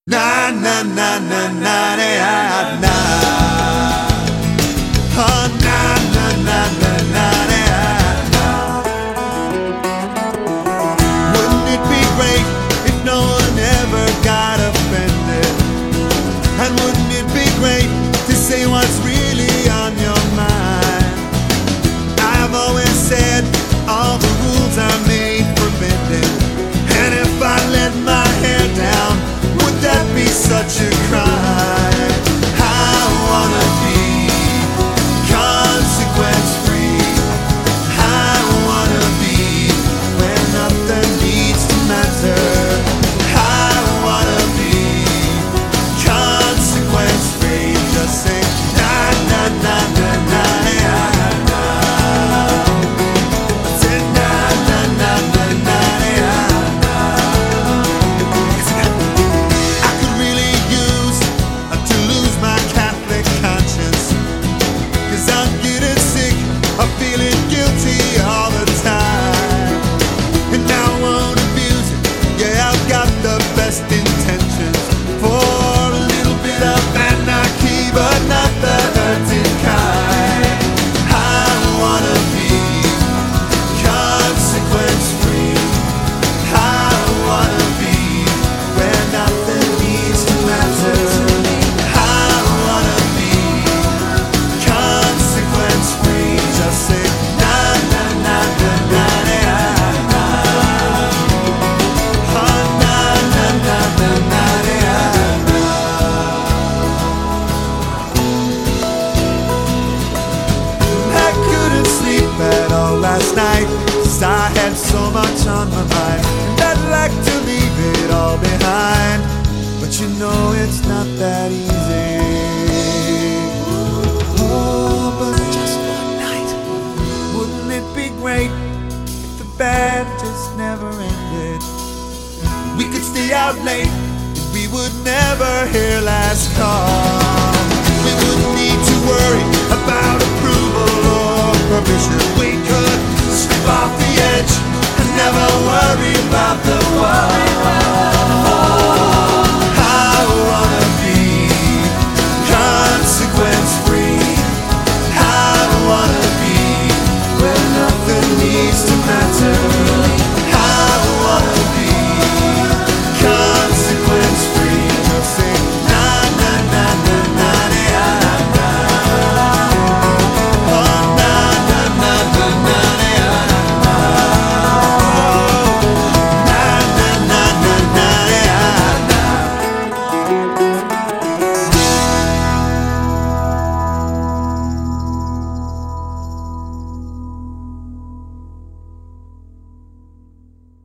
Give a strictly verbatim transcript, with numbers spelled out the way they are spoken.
Na na na na na na na. Oh, na na na na na na. Wouldn't it be great if no one ever got offended? And wouldn't it be great to say what's really on your mind? I've always said all the rules are made for bending, and if I let my hair down, would that be such a crime? I wanna be consequence free. I wanna be where nothing needs to matter. I wanna be consequence free. Just say na na na na na na na. Say na na na na na na. I could really use uh, to lose my Catholic conscience, 'cause I'm getting sick of feeling guilty all the time. And I won't abuse it. Yeah, I've got the best intentions for a little bit of anarchy, but not the hurting kind. I wanna be consequence free. I wanna be where nothing needs to matter. I wanna be consequence free. Just say na na na na na na. Oh, na na na na na na. I couldn't sleep at all last night, 'cause I had so much on my mind, and I'd like to leave it all behind, but you know it's not that easy. Oh, but just one night, wouldn't it be great if the band just never ended? We could stay out late, and we would never hear last call. We wouldn't need to worry about approval or permission. We could slip off the edge and never worry about the wall.